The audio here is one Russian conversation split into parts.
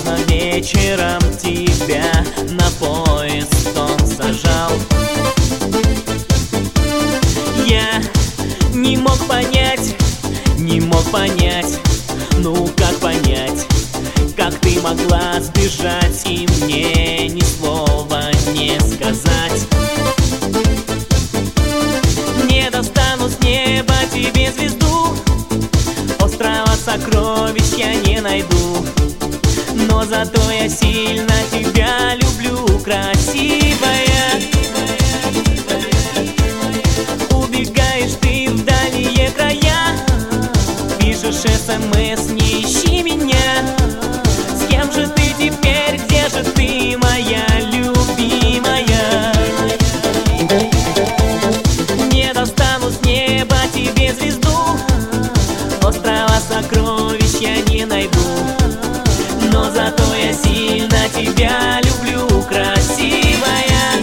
поздно вечером тебя на поезд он сажал. Я не мог понять, ну как понять, как ты могла сбежать и мне ни слова не сказать. Не достану с неба тебе звезду, острова сокровищ я не найду, но зато я сильно тебя люблю, красивая. Убегаешь ты в дальние края, пишешь СМС, не ищи меня. С кем же ты теперь, где же ты, моя любимая? Не достану с неба тебе звезду, острова сокровищ я не найду, но зато я сильно тебя люблю, красивая.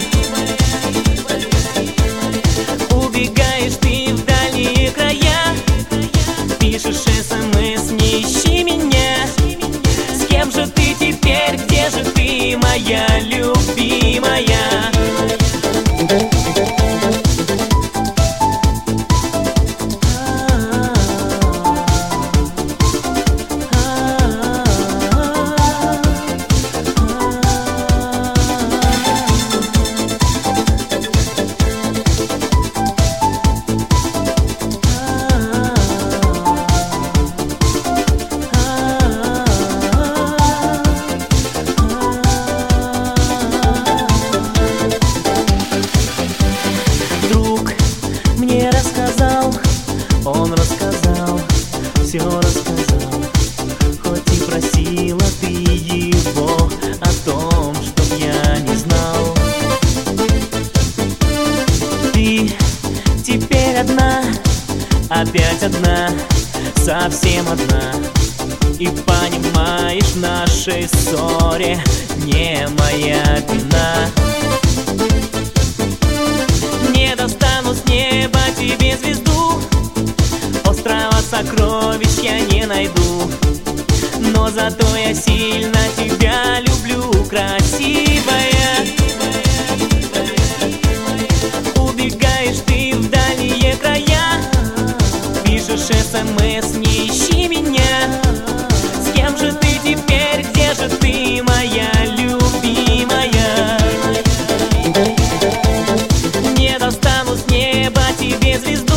Убегаешь ты в дальние края, пишешь СМС, не ищи меня. С кем же ты теперь, где же ты, моя любимая? Он рассказал, все рассказал, хоть и просила ты его о том, чтоб я не знал. Ты теперь одна, опять одна, совсем одна, и понимаешь, в нашей ссоре не моя вина. Не достану с неба тебе звезду, острова сокровищ я не найду, но зато я сильно тебя люблю, красивая. Убегаешь ты в дальние края, пишешь СМС, не ищи меня. С кем же ты теперь, где же ты, моя любимая? Не достану с неба тебе звезду,